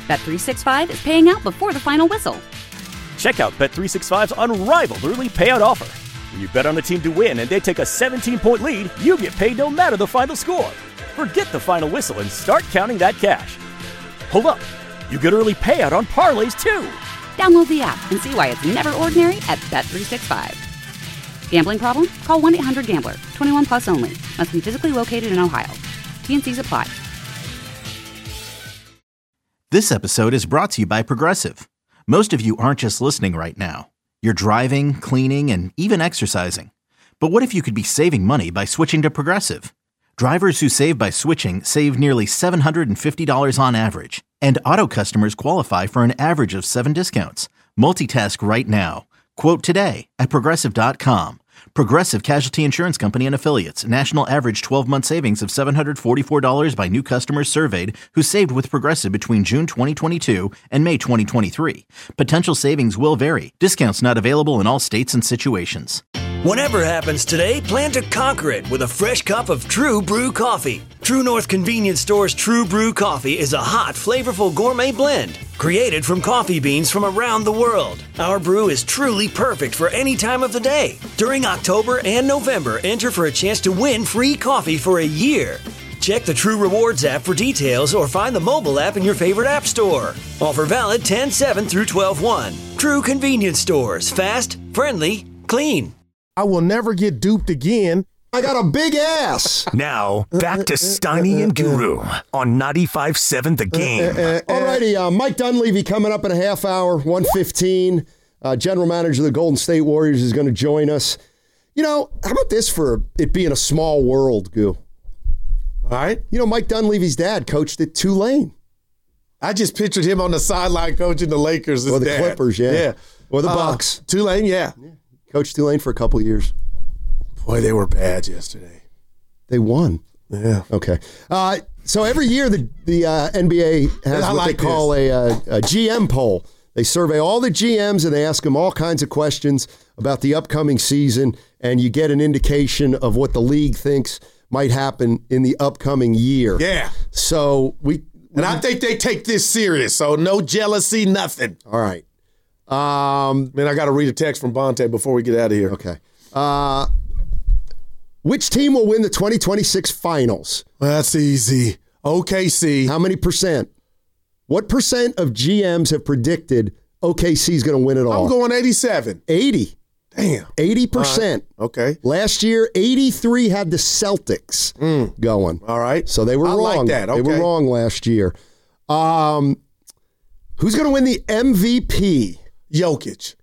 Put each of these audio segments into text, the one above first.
Bet365 is paying out before the final whistle. Check out Bet365's unrivaled early payout offer. When you bet on a team to win and they take a 17-point lead, you get paid no matter the final score. Forget the final whistle and start counting that cash. Hold up. You get early payout on parlays, too. Download the app and see why it's never ordinary at Bet365. Gambling problem? Call 1-800-GAMBLER. 21 plus only. Must be physically located in Ohio. T&Cs apply. This episode is brought to you by Progressive. Most of you aren't just listening right now. You're driving, cleaning, and even exercising. But what if you could be saving money by switching to Progressive? Drivers who save by switching save nearly $750 on average. And auto customers qualify for an average of 7 discounts. Multitask right now. Quote today at Progressive.com. Progressive Casualty Insurance Company and Affiliates. National average 12-month savings of $744 by new customers surveyed who saved with Progressive between June 2022 and May 2023. Potential savings will vary. Discounts not available in all states and situations. Whatever happens today, plan to conquer it with a fresh cup of True Brew coffee. True North Convenience Store's True Brew coffee is a hot, flavorful gourmet blend created from coffee beans from around the world. Our brew is truly perfect for any time of the day. During October and November, enter for a chance to win free coffee for a year. Check the True Rewards app for details or find the mobile app in your favorite app store. Offer valid 10/7 through 12/1. True Convenience Stores. Fast, friendly, clean. I will never get duped again. I got a big ass. Now, back to Steiny and Guru on 95.7 The Game. Alrighty, Mike Dunleavy coming up in a half hour, 1:15. General manager of the Golden State Warriors is going to join us. You know, how about this for it being a small world, Goo? All right. You know, Mike Dunleavy's dad coached at Tulane. I just pictured him on the sideline coaching the Lakers. Or the Clippers, yeah. Or the Bucks. Tulane, yeah. Coached Tulane for a couple years. Boy, they were bad yesterday. They won. Yeah. Okay. So every year the NBA has what they call a GM poll. They survey all the GMs and they ask them all kinds of questions about the upcoming season, and you get an indication of what the league thinks might happen in the upcoming year. Yeah. So I think they take this serious, so no jealousy, nothing. All right. Man, I got to read a text from Bonte before we get out of here. Okay. Which team will win the 2026 finals? Well, that's easy. OKC. How many percent? What percent of GMs have predicted OKC is going to win it all? I'm going 87. 80. Damn. 80%. Right. Okay. Last year, 83 had the Celtics going. All right. So they were wrong. I like that. Okay. They were wrong last year. Who's going to win the MVP? Jokic.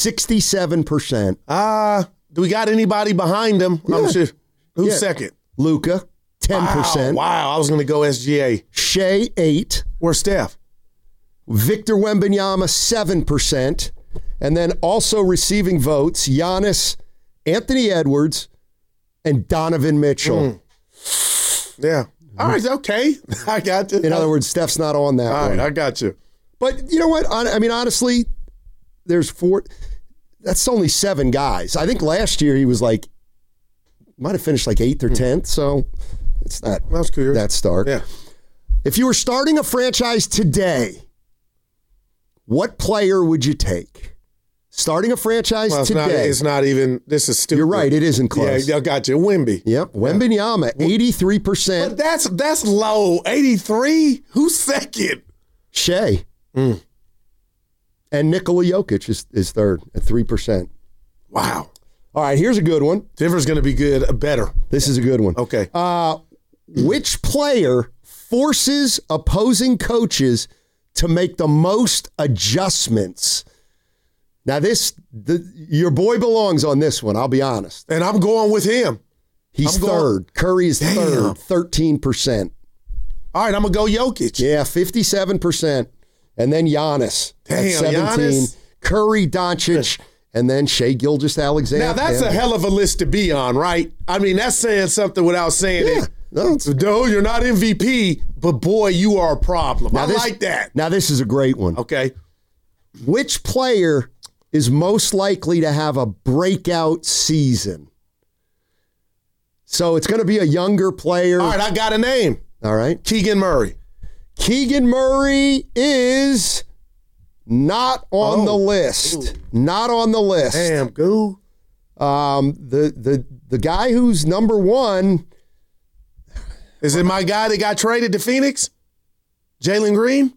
67%. Do we got anybody behind him? Yeah. I'm sure. Who's second? Luka, 10%. Wow. I was going to go SGA. Shea, 8%. Where's Steph? Victor Wembanyama, 7%. And then also receiving votes, Giannis, Anthony Edwards, and Donovan Mitchell. Yeah. All right, okay. I got you. In other words, Steph's not on that one. All right, I got you. But you know what? I mean, honestly, there's 4. That's only 7 guys. I think last year he was might have finished 8th or 10th, so it's not that stark. Yeah. If you were starting a franchise today, what player would you take? Starting a franchise today. It's not even, this is stupid. You're right, it isn't close. Yeah, I got you. Wemby. Yep, Wembanyama, 83%. But that's low. 83? Who's second? Shea. And Nikola Jokic is third at 3%. Wow. All right, here's a good one. Denver's going to be good, better. This is a good one. Okay. Which player forces opposing coaches to make the most adjustments? Now, your boy belongs on this one, I'll be honest. And I'm going with him. He's third. Curry is third, 13%. All right, I'm going to go Jokic. Yeah, 57%. And then Giannis at 17. Giannis. Curry, Doncic, and then Shai Gilgeous-Alexander. Now, that's a hell of a list to be on, right? I mean, that's saying something without saying it. No, you're not MVP, but boy, you are a problem. I like that. Now, this is a great one. Okay. Which player is most likely to have a breakout season? So it's going to be a younger player. All right, I got a name. All right. Keegan Murray. Keegan Murray is not on the list. Ooh. Not on the list. Damn, Goo. The guy who's number one. Is it my guy that got traded to Phoenix? Jalen Green?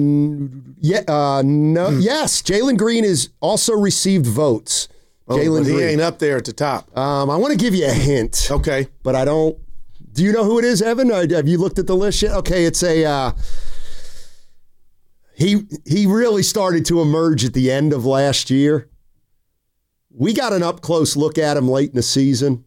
No. Yes, Jalen Green has also received votes. Jalen Green. He Green ain't up there at the top. I want to give you a hint. Okay. But I don't. Do you know who it is, Evan? Or have you looked at the list yet? Okay, it's a. He really started to emerge at the end of last year. We got an up-close look at him late in the season.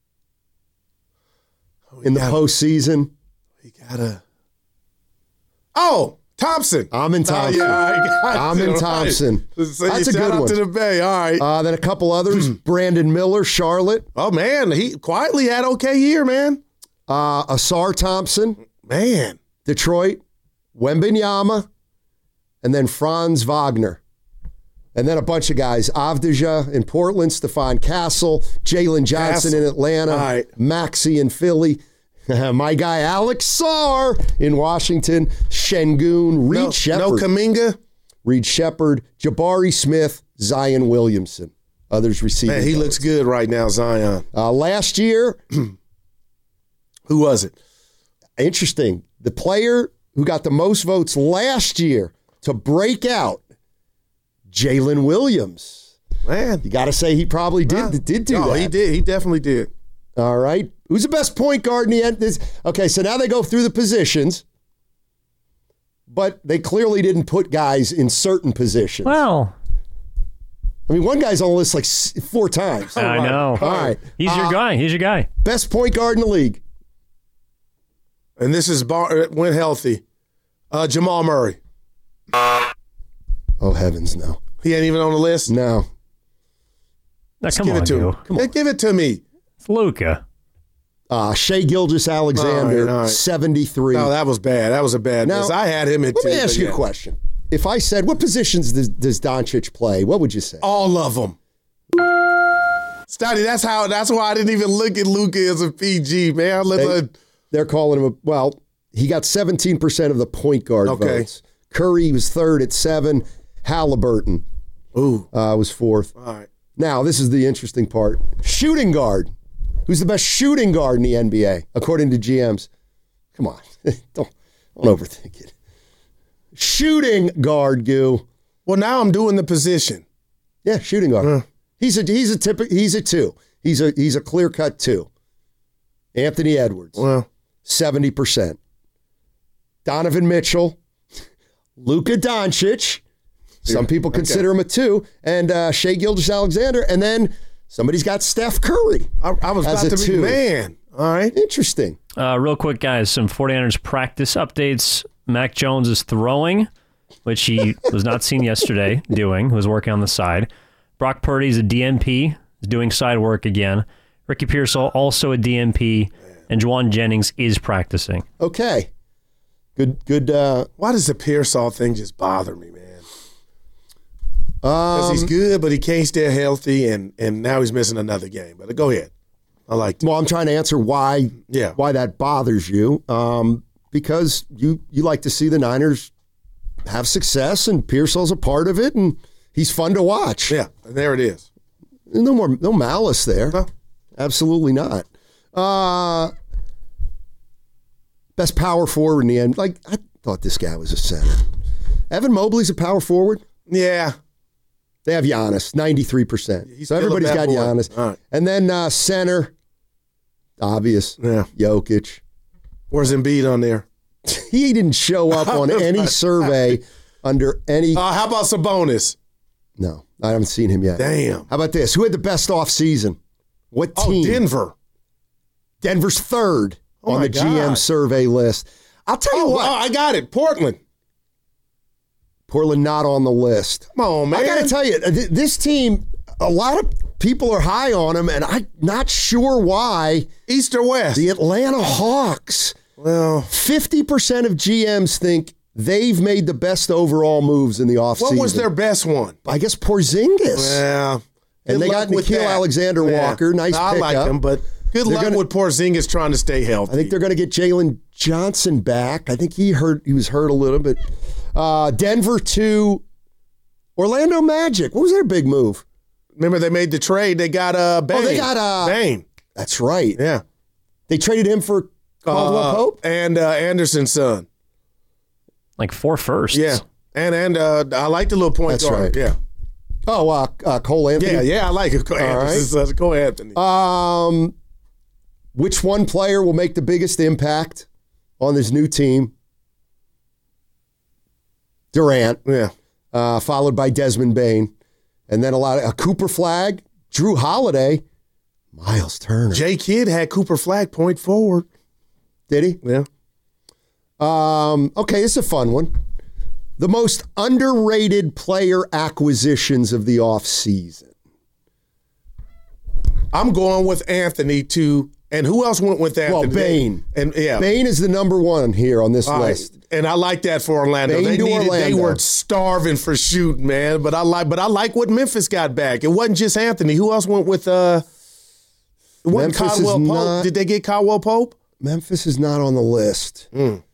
In the postseason. We got a... Oh, Thompson. Amin Thompson. Amin Thompson. That's a good one. To the Bay. All right. Then a couple others. Brandon Miller, Charlotte. Oh, man. He quietly had okay year, man. Asar Thompson. Man. Detroit. Wembanyama. And then Franz Wagner. And then a bunch of guys. Avdija in Portland. Stephon Castle. Jalen Johnson in Atlanta. All right. Maxey in Philly. My guy Alex Sarr in Washington. Şengün. Reed Shepard. No Kuminga? Reed Shepard. Jabari Smith. Zion Williamson. Others receiving. Man, he votes. looks good right now, Zion. Last year. Who was it? Interesting. The player who got the most votes last year to break out, Jalen Williams. Man. You got to say he probably did do that. He did. He definitely did. All right. Who's the best point guard in the end? Okay, so now they go through the positions, but they clearly didn't put guys in certain positions. Well, I mean, one guy's on the list like 4 times. I know. All right. He's your guy. He's your guy. Best point guard in the league. And this is when healthy. Jamal Murray. Oh, heavens, no. He ain't even on the list? No. Now, come Give on, it to you. him. Come on. Give it to me. It's Luka. Shai Gilgeous-Alexander, All right. 73. No, that was bad. That was a bad Now, miss. I had him at 2. Let me ask you a question. If I said, what positions does Doncic play, what would you say? All of them. Stoddy, that's why I didn't even look at Luka as a PG, man. They're calling him he got 17% of the point guard votes. Curry was third at 7. Halliburton was fourth. All right. Now, this is the interesting part. Shooting guard. Who's the best shooting guard in the NBA, according to GMs? Come on. Don't overthink it. Shooting guard, Goo. Well, now I'm doing the position. Yeah, shooting guard. He's a 2. He's a clear-cut 2. Anthony Edwards. Well, 70%. Donovan Mitchell. Luka Doncic. Some people consider him a 2. And Shai Gilgeous-Alexander. And then somebody's got Steph Curry. I was about to be 2. man. All right. Interesting. Real quick, guys, some 49ers practice updates. Mac Jones is throwing, which he was not seen yesterday doing. He was working on the side. Brock Purdy's a DNP. Is doing side work again. Ricky Pearsall also a DNP. And Juwan Jennings is practicing. Okay. Good. Why does the Pearsall thing just bother me, man? Because he's good, but he can't stay healthy, and now he's missing another game. But go ahead. I like that. Well, I'm trying to answer why that bothers you. Because you like to see the Niners have success, and Pearsall's a part of it, and he's fun to watch. Yeah, and there it is. No malice there. No. Absolutely not. Best power forward in the end. Like, I thought this guy was a center. Evan Mobley's a power forward. Yeah. They have Giannis, 93%. He's So everybody's got Giannis. All right. And then center, obvious. Yeah. Jokic. Where's Embiid on there? He didn't show up on any survey under any. How about Sabonis? No, I haven't seen him yet. Damn. How about this? Who had the best offseason? What team? Oh, Denver. Denver's third on my the GM God. survey list. I'll tell you what. I got it. Portland not on the list. Come on, man. I got to tell you, this team, a lot of people are high on them, and I'm not sure why. East or West? The Atlanta Hawks. Well, 50% of GMs think they've made the best overall moves in the offseason. what was their best one? I guess Porzingis. Well, and they got Nickeil Alexander-Walker. Nice I pickup. like him, but Good luck with Porzingis trying to stay healthy. I think they're going to get Jalen Johnson back. I think he was hurt a little bit. Denver to Orlando Magic. What was their big move? Remember they made the trade. They got Bane. Oh, they got Bane. That's right. Yeah. They traded him for Caldwell Pope and Anderson's son. Like 4 firsts. Yeah. And I like the little point guard. Right. Yeah. Oh, Cole Anthony. Yeah, I like it. Cole Anthony. Which one player will make the biggest impact on this new team? Durant. Yeah. Followed by Desmond Bane. And then a Cooper Flagg, Drew Holiday, Miles Turner. J. Kidd had Cooper Flagg point forward. Did he? Yeah. Okay, it's a fun one. The most underrated player acquisitions of the offseason. I'm going with Anthony too. And who else went with Anthony? Well, Bane. Yeah. Bane is the number one here on this list. And I like that for Orlando. They were starving for shooting, man. But I like what Memphis got back. It wasn't just Anthony. Who else went with it wasn't Caldwell Pope? Did they get Caldwell Pope? Memphis is not on the list.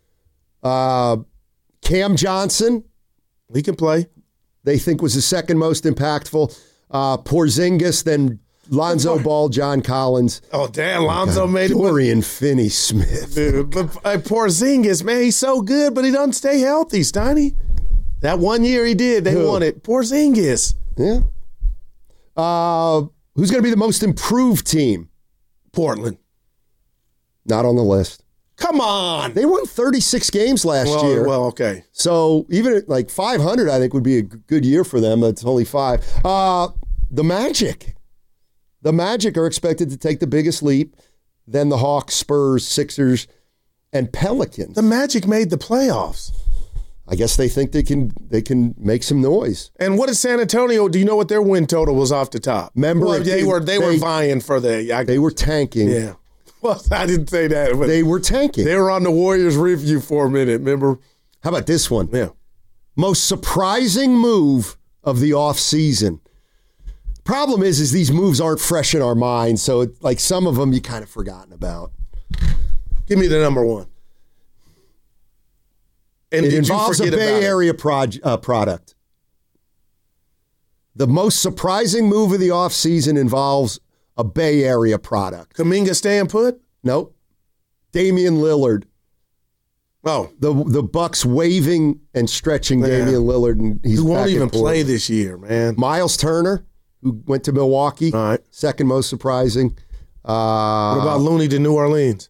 Cam Johnson. He can play. They think was the second most impactful. Porzingis, then Lonzo Ball, John Collins. Oh, damn, Lonzo made it. Dorian Finney-Smith. Dude, but Porzingis, man, he's so good, but he doesn't stay healthy, Steiny. That 1 year he did, they won it. Porzingis. Yeah. Who's going to be the most improved team? Portland. Not on the list. Come on. They won 36 games last year. Well, okay. So even at like 500, I think would be a good year for them. It's only 5. The Magic. The Magic are expected to take the biggest leap. Then the Hawks, Spurs, Sixers, and Pelicans. The Magic made the playoffs. I guess they think they can make some noise. And what is San Antonio? Do you know what their win total was off the top? Remember, they were vying for they were tanking. Yeah. Well, I didn't say that. But they were tanking. They were on the Warriors review for a minute, remember? How about this one? Yeah. Most surprising move of the offseason. Problem is these moves aren't fresh in our minds, so like some of them you kind of forgotten about. Give me the number one. And it involves a Bay Area product. The most surprising move of the offseason involves a Bay Area product. Kuminga staying put? Nope. Damian Lillard. Oh. The Bucks waving and stretching Damian Lillard. And who won't even play this year, man. Miles Turner, who went to Milwaukee. All right. Second most surprising. What about Looney to New Orleans?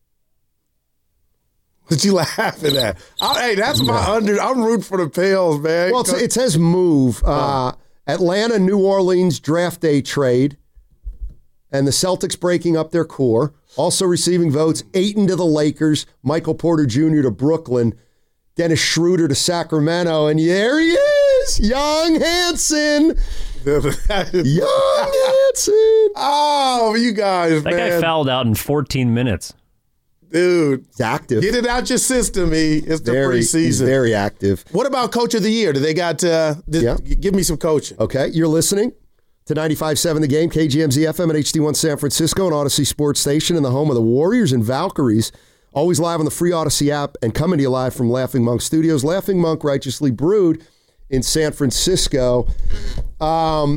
What you laughing at? Hey, that's my under. I'm rooting for the Pels, man. Well, it says move. Atlanta, New Orleans draft day trade. And the Celtics breaking up their core. Also receiving votes, Ayton to the Lakers, Michael Porter Jr. to Brooklyn, Dennis Schroeder to Sacramento, and there he is, Young Hansen. Young Hansen. Oh, you guys, that guy fouled out in 14 minutes. Dude. He's active. Get it out your system, E. It's the preseason. He's very active. What about Coach of the Year? Do they got, give me some coaching. Okay, you're listening to 95.7 The Game, KGMZ FM at HD1 San Francisco, and Odyssey Sports Station, and the home of the Warriors and Valkyries. Always live on the free Odyssey app and coming to you live from Laughing Monk Studios. Laughing Monk, righteously brewed in San Francisco. How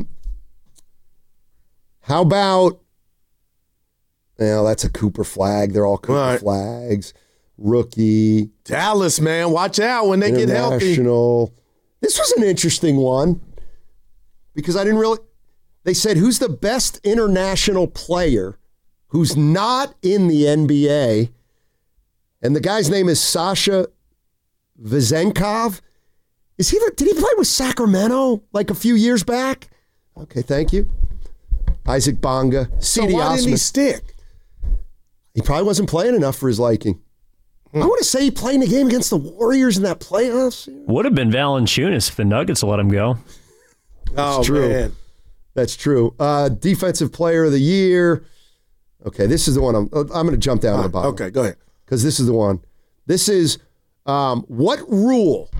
about, that's a Cooper Flagg. They're all Cooper Flaggs. Rookie. Dallas, man, watch out when they get healthy. This was an interesting one because I didn't really... They said, who's the best international player who's not in the NBA? And the guy's name is Sasha Vezenkov. Did he play with Sacramento like a few years back? Okay, thank you. Isaac Bonga. So why didn't he stick? He probably wasn't playing enough for his liking. I want to say he played in a game against the Warriors in that playoffs. Would have been Valanciunas if the Nuggets let him go. That's true. Man. That's true. Defensive Player of the Year. Okay, this is the one I'm going to jump down to the bottom. Okay, go ahead. Because this is the one. This is what rule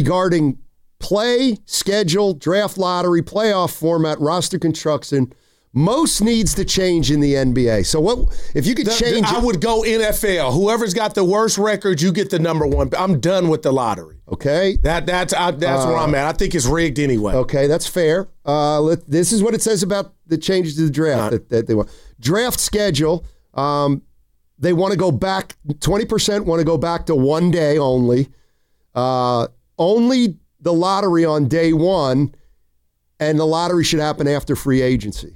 regarding play, schedule, draft lottery, playoff format, roster construction, Most needs to change in the NBA. So what if you could change I would go NFL. Whoever's got the worst record, you get the number one. I'm done with the lottery. Okay. That's where I'm at. I think it's rigged anyway. Okay, that's fair. This is what it says about the changes to the draft that they want. Draft schedule, they want to go back, 20% want to go back to 1 day only. Only the lottery on day one, and the lottery should happen after free agency.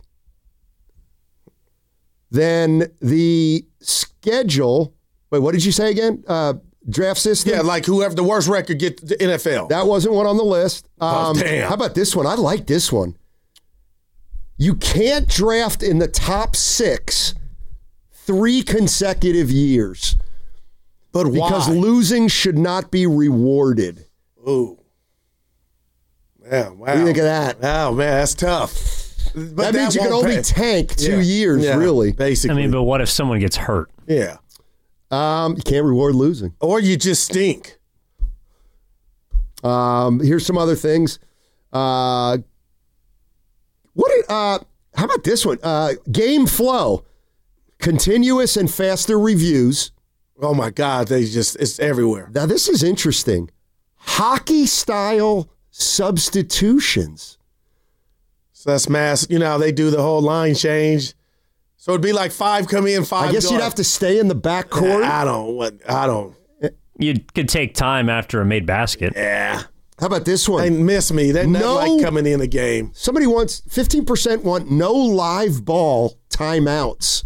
Then the schedule, wait, what did you say again? Draft system? Yeah, like whoever the worst record get the NFL. That wasn't one on the list. Damn. How about this one? I like this one. You can't draft in the top 6 3 consecutive years. But why? Because losing should not be rewarded. Ooh. Yeah, wow. What do you think of that? Oh, man, that's tough. But that means you can only tank 2 years, really. Basically. I mean, but what if someone gets hurt? Yeah. You can't reward losing. Or you just stink. Here's some other things. How about this one? Game flow. Continuous and faster reviews. Oh, my God. It's everywhere. Now, this is interesting. Hockey-style substitutions. So that's mass. You know how they do the whole line change. So it'd be like 5 come in, 5 I guess go. you'd have to stay in the back court. I don't. You could take time after a made basket. Yeah. How about this one? They miss me. They not like coming in the game. Somebody wants 15% want no live ball timeouts.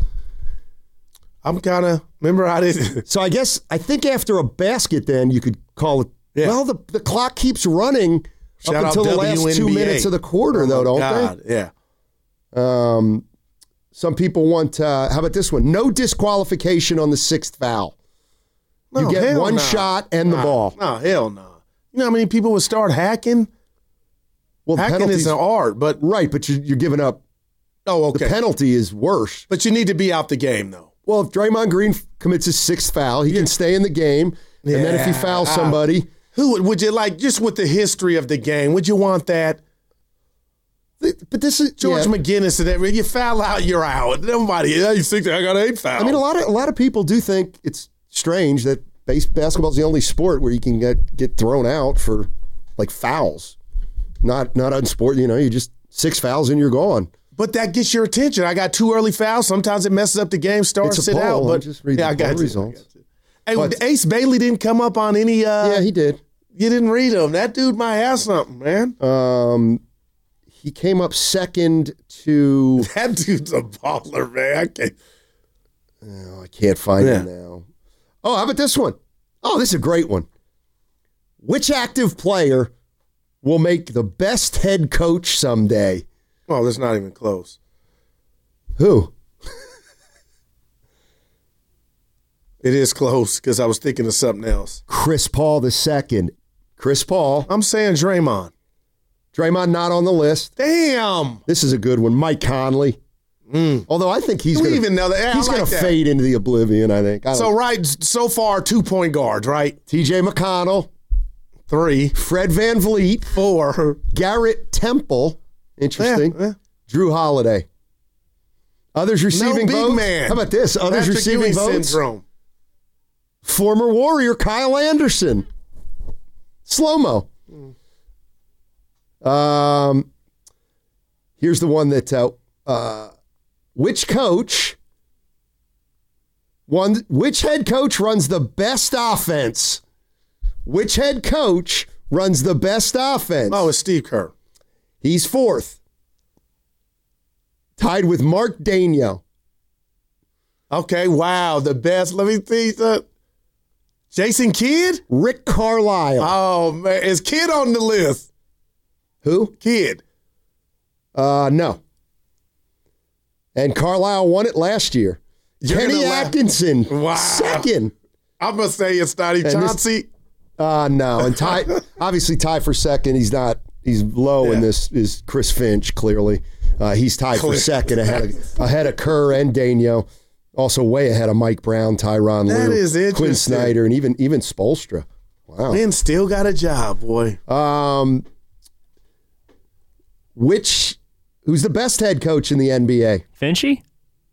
I'm kind of remember I did. So I think after a basket, then you could call it. Yeah. Well, the clock keeps running up until the last 2 minutes of the quarter, though, don't they? Yeah. Some people want. How about this one? No disqualification on the 6th foul. You get one shot and the ball. No, hell no. You know how many people would start hacking? Well, hacking is an art, but you're giving up. Oh, okay. The penalty is worse. But you need to be out the game, though. Well, if Draymond Green commits his 6th foul, he can stay in the game, and then if he fouls somebody, who would you like? Just with the history of the game, would you want that? But this is George McGinnis and everything. You foul out, you're out. Nobody. You think I got 8 fouls? I mean, a lot of people do think it's strange that basketball's the only sport where you can get thrown out for like fouls, not unsport. You know, you just 6 fouls and you're gone. But that gets your attention. I got 2 early fouls. Sometimes it messes up the game. Sit out. But just read the poll results. Hey, Ace Bailey didn't come up on any. Yeah, he did. You didn't read him. That dude might have something, man. He came up second to. That dude's a baller, man. I can't find him now. Oh, how about this one? Oh, this is a great one. Which active player will make the best head coach someday? Oh, that's not even close. Who? It is close because I was thinking of something else. Chris Paul II. Chris Paul. I'm saying Draymond. Draymond not on the list. Damn. This is a good one. Mike Conley. Although I think he's going to fade into the oblivion, I think. So far, 2-point guards, right? TJ McConnell. 3. Fred VanVleet. 4. Garrett Temple. Interesting. Yeah. Drew Holiday. Others receiving votes. Man. How about this? Others Patrick receiving Ewing votes. Syndrome. Former Warrior Kyle Anderson. Slow-mo. Here's the one that which head coach runs the best offense? Which head coach runs the best offense? Oh, it's Steve Kerr. He's 4th. Tied with Mark Daigneault. Okay, wow, the best. Let me see. Jason Kidd? Rick Carlisle. Oh, man. Is Kidd on the list? Who? Kidd. No. And Carlisle won it last year. Kenny Atkinson, wow. 2nd. I'm going to say it's Donnie Chauncey. No. And obviously tied for 2nd. He's low in this is Chris Finch, clearly. He's tied for 2nd ahead of Kerr and Daigneault. Also way ahead of Mike Brown, Tyronn Lue. That is interesting. Quinn Snyder, and even Spoelstra. Wow. Ben still got a job, boy. Which Who's the best head coach in the NBA? Finchie?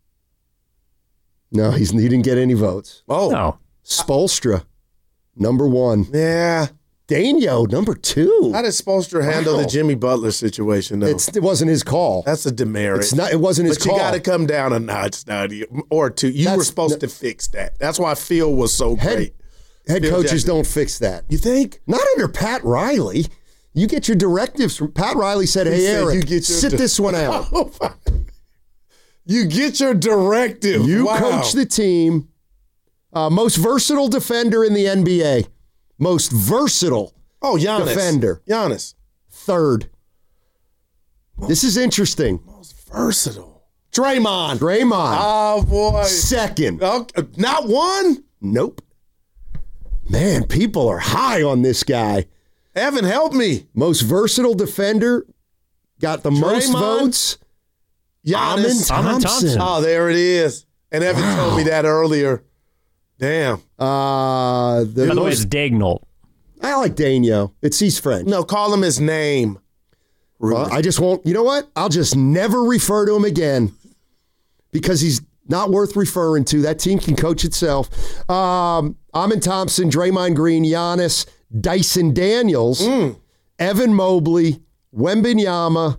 No, he didn't get any votes. Oh. No. Spoelstra, number 1. Yeah. Daigneault, number 2. How did Spoelstra handle the Jimmy Butler situation, though? It wasn't his call. That's a demerit. It wasn't his call. But you got to come down a notch, or 2. You were supposed to fix that. That's why Phil was so great. Head coaches don't fix that. You think? Not under Pat Riley. You get your directives from Pat Riley said, hey, Eric, sit this one out. You get your directive. You coach the team. Most versatile defender in the NBA. Most versatile defender. Giannis. 3rd. This is interesting. Most versatile. Draymond. Oh, boy. 2nd. Not 1? Nope. Man, people are high on this guy. Evan, help me. Most versatile defender. Got the most votes. Giannis. Amen Thompson. Oh, there it is. And Evan told me that earlier. Damn. By the way, it's Daigneault. I like Daigneault. He's French. No, call him his name. I just won't. You know what? I'll just never refer to him again because he's not worth referring to. That team can coach itself. Amen Thompson, Draymond Green, Giannis, Dyson Daniels, Evan Mobley, Wembanyama,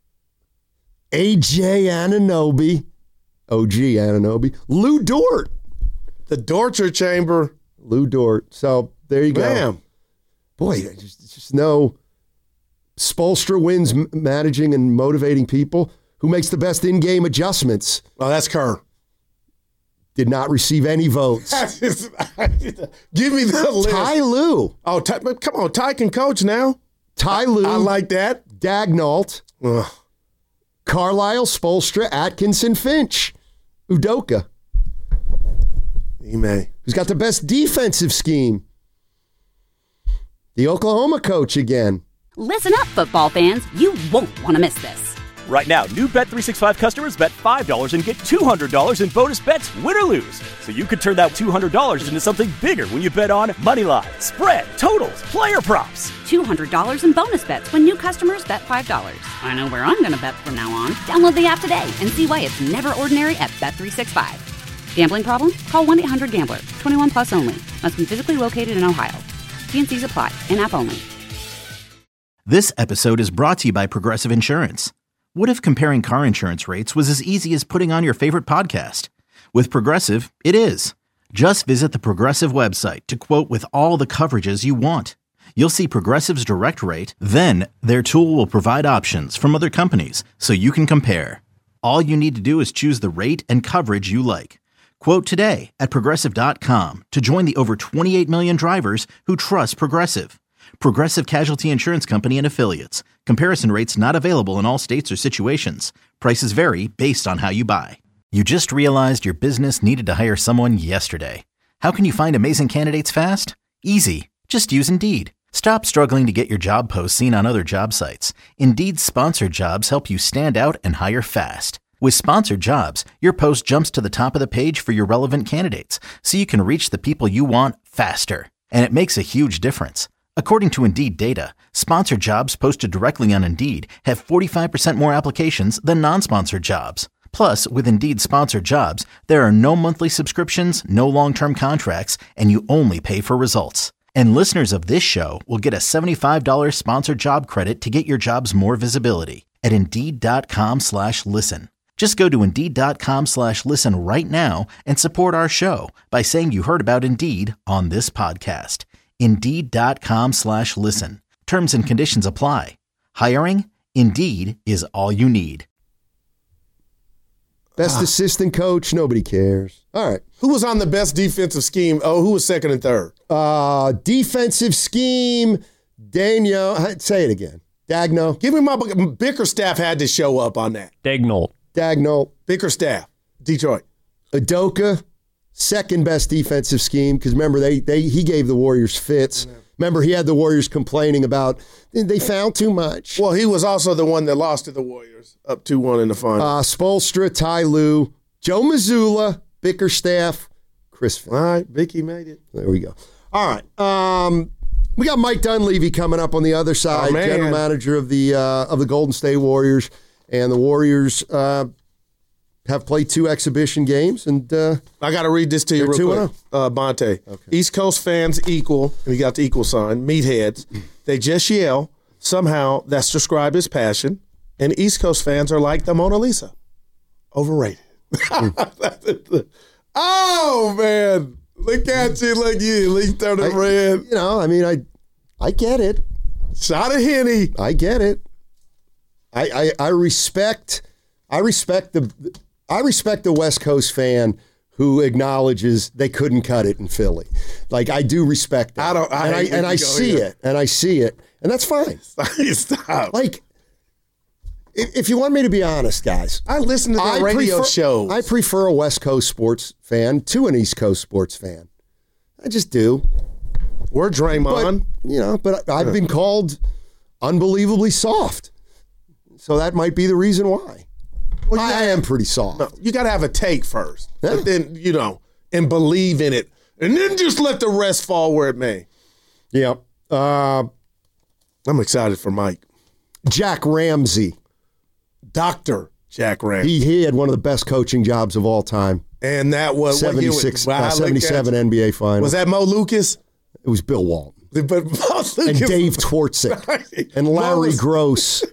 AJ Anunoby, OG Anunoby, Lou Dort. The torture chamber. Lou Dort. So there you go. Bam. Boy, just no. Spoelstra wins managing and motivating people. Who makes the best in-game adjustments? Oh, that's Kerr. Did not receive any votes. Give me the list. Ty Lue. Oh, come on. Ty can coach now. Ty Lue. I like that. Daigneault. Carlisle, Spoelstra, Atkinson, Finch. Udoka. Who's got the best defensive scheme? The Oklahoma coach again. Listen up, football fans. You won't want to miss this. Right now, new Bet365 customers bet $5 and get $200 in bonus bets, win or lose. So you could turn that $200 into something bigger when you bet on money line, spread, totals, player props. $200 in bonus bets when new customers bet $5. I know where I'm going to bet from now on. Download the app today and see why it's never ordinary at Bet365. Gambling problem? Call 1-800-GAMBLER. 21 plus only. Must be physically located in Ohio. T&Cs apply. In-app only. This episode is brought to you by Progressive Insurance. What if comparing car insurance rates was as easy as putting on your favorite podcast? With Progressive, it is. Just visit the Progressive website to quote with all the coverages you want. You'll see Progressive's direct rate, then their tool will provide options from other companies so you can compare. All you need to do is choose the rate and coverage you like. Quote today at Progressive.com to join the over 28 million drivers who trust Progressive. Progressive Casualty Insurance Company and Affiliates. Comparison rates not available in all states or situations. Prices vary based on how you buy. You just realized your business needed to hire someone yesterday. How can you find amazing candidates fast? Easy. Just use Indeed. Stop struggling to get your job posts seen on other job sites. Indeed's sponsored jobs help you stand out and hire fast. With sponsored jobs, your post jumps to the top of the page for your relevant candidates, so you can reach the people you want faster. And it makes a huge difference. According to Indeed data, sponsored jobs posted directly on Indeed have 45% more applications than non-sponsored jobs. Plus, with Indeed sponsored jobs, there are no monthly subscriptions, no long-term contracts, and you only pay for results. And listeners of this show will get a $75 sponsored job credit to get your jobs more visibility at Indeed.com/listen. Just go to Indeed.com/listen right now and support our show by saying you heard about Indeed on this podcast. Indeed.com/listen. Terms and conditions apply. Hiring? Indeed is all you need. Best assistant coach, nobody cares. All right. Who was on the best defensive scheme? Oh, who was second and third? Defensive scheme, Daigneault. Say it again. Daigneault. Give me my Bickerstaff had to show up on that. Daigneault. Bickerstaff, Detroit. Udoka, second best defensive scheme, because remember, he gave the Warriors fits. Remember, he had the Warriors complaining about they fouled too much. Well, he was also the one that lost to the Warriors, up 2-1 in the final. Spoelstra, Ty Lue, Joe Mazzulla, Bickerstaff, Chris Finch. All right, Vicky made it. There we go. All right. We got Mike Dunleavy coming up on the other side, general manager of the Golden State Warriors. and the Warriors have played 2 exhibition games. And I got to read this to you real quick, Bonte. Okay. East Coast fans equal, and you got the equal sign, meatheads. They just yell. Somehow that's described as passion. And East Coast fans are like the Mona Lisa. Overrated. Oh, man. Look at you. Look at you. At least turn it red. You know, I mean, I get it. Shot of Henny. I get it. I respect the West Coast fan who acknowledges they couldn't cut it in Philly. Like, I do respect that. I see it, and that's fine. Stop. Like, if you want me to be honest, guys, I listen to the radio shows. I prefer a West Coast sports fan to an East Coast sports fan. I just do. We're Draymond. But I've been called unbelievably soft. So that might be the reason why. Well, I am pretty soft. No, you got to have a take first. Yeah. But then, and believe in it. And then just let the rest fall where it may. Yeah. I'm excited for Mike. Jack Ramsey. Dr. Jack Ramsey. He had one of the best coaching jobs of all time. And that was 77 NBA Finals. Was that Mo Lucas? It was Bill Walton. But Mo Lucas. And Dave Twartzik. And Larry Gross.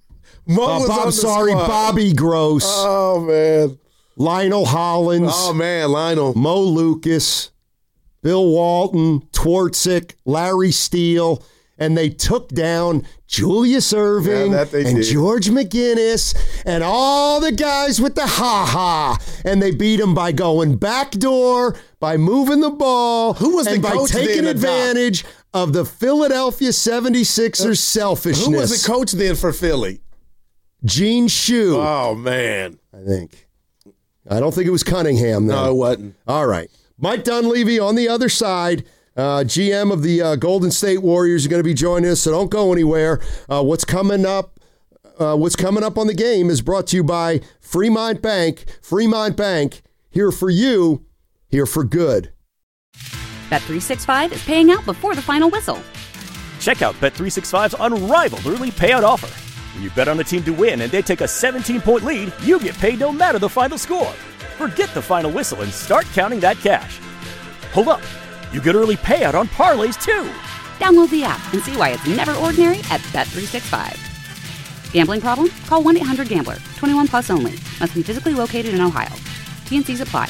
Bobby Gross. Oh, man. Lionel Hollins. Oh, man, Lionel. Mo Lucas. Bill Walton. Twartzik. Larry Steele. And they took down Julius Erving and George McGinnis and all the guys with the ha-ha. And they beat them by going backdoor, by moving the ball, and by taking advantage of the Philadelphia 76ers selfishness. Who was the coach then for Philly? Gene Shue. Oh, man. I think. I don't think it was Cunningham, though. No, it wasn't. All right. Mike Dunleavy on the other side. GM of the Golden State Warriors is going to be joining us, so don't go anywhere. What's coming up on the game is brought to you by Fremont Bank. Fremont Bank, here for you, here for good. Bet365 is paying out before the final whistle. Check out Bet365's unrivaled early payout offer. When you bet on a team to win and they take a 17-point lead, you get paid no matter the final score. Forget the final whistle and start counting that cash. Hold up. You get early payout on parlays, too. Download the app and see why it's never ordinary at Bet365. Gambling problem? Call 1-800-GAMBLER. 21 plus only. Must be physically located in Ohio. T&Cs apply.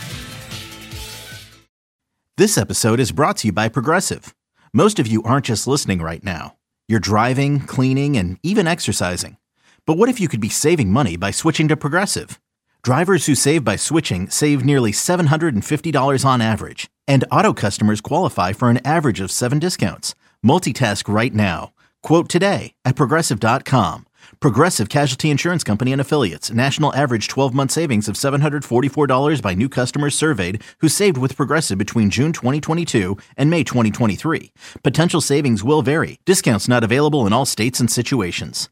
This episode is brought to you by Progressive. Most of you aren't just listening right now. You're driving, cleaning, and even exercising. But what if you could be saving money by switching to Progressive? Drivers who save by switching save nearly $750 on average. And auto customers qualify for an average of 7 discounts. Multitask right now. Quote today at Progressive.com. Progressive Casualty Insurance Company and Affiliates. National average 12-month savings of $744 by new customers surveyed who saved with Progressive between June 2022 and May 2023. Potential savings will vary. Discounts not available in all states and situations.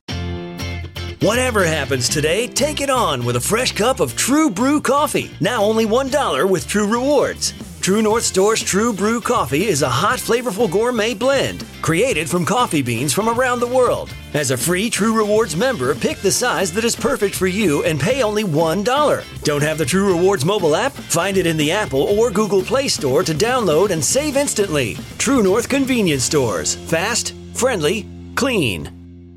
Whatever happens today, take it on with a fresh cup of True Brew coffee. Now only $1 with True Rewards. True North Store's True Brew coffee is a hot, flavorful gourmet blend created from coffee beans from around the world. As a free True Rewards member, pick the size that is perfect for you and pay only $1. Don't have the True Rewards mobile app? Find it in the Apple or Google Play Store to download and save instantly. True North Convenience Stores. Fast, friendly, clean.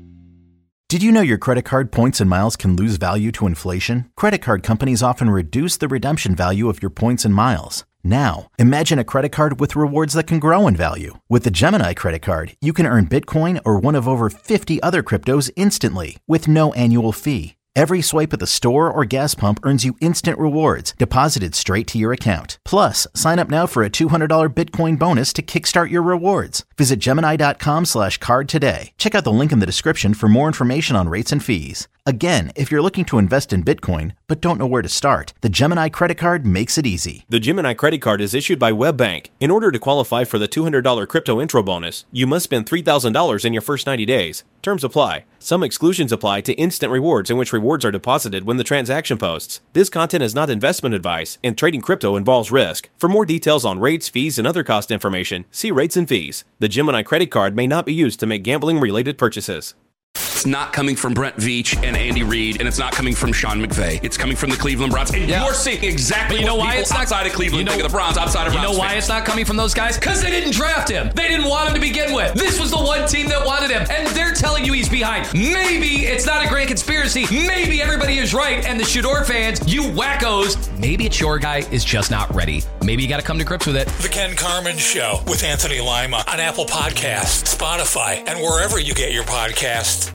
Did you know your credit card points and miles can lose value to inflation? Credit card companies often reduce the redemption value of your points and miles. Now, imagine a credit card with rewards that can grow in value. With the Gemini credit card, you can earn Bitcoin or one of over 50 other cryptos instantly with no annual fee. Every swipe at the store or gas pump earns you instant rewards deposited straight to your account. Plus, sign up now for a $200 Bitcoin bonus to kickstart your rewards. Visit Gemini.com/card today. Check out the link in the description for more information on rates and fees. Again, if you're looking to invest in Bitcoin but don't know where to start, the Gemini credit card makes it easy. The Gemini credit card is issued by WebBank. In order to qualify for the $200 crypto intro bonus, you must spend $3,000 in your first 90 days. Terms apply. Some exclusions apply to instant rewards in which rewards are deposited when the transaction posts. This content is not investment advice, and trading crypto involves risk. For more details on rates, fees, and other cost information, see rates and fees. The Gemini credit card may not be used to make gambling-related purchases. It's not coming from Brent Veach and Andy Reid, and it's not coming from Sean McVay. It's coming from the Cleveland Browns. And you're seeing exactly what people outside of Cleveland think of the Browns, outside of Browns. You know why it's not coming from those guys? Because they didn't draft him. They didn't want him to begin with. This was the one team that wanted him, and they're telling you he's behind. Maybe it's not a grand conspiracy. Maybe everybody is right, and the Shador fans, you wackos, maybe it's your guy is just not ready. Maybe you got to come to grips with it. The Ken Carman Show with Anthony Lima on Apple Podcasts, Spotify, and wherever you get your podcasts.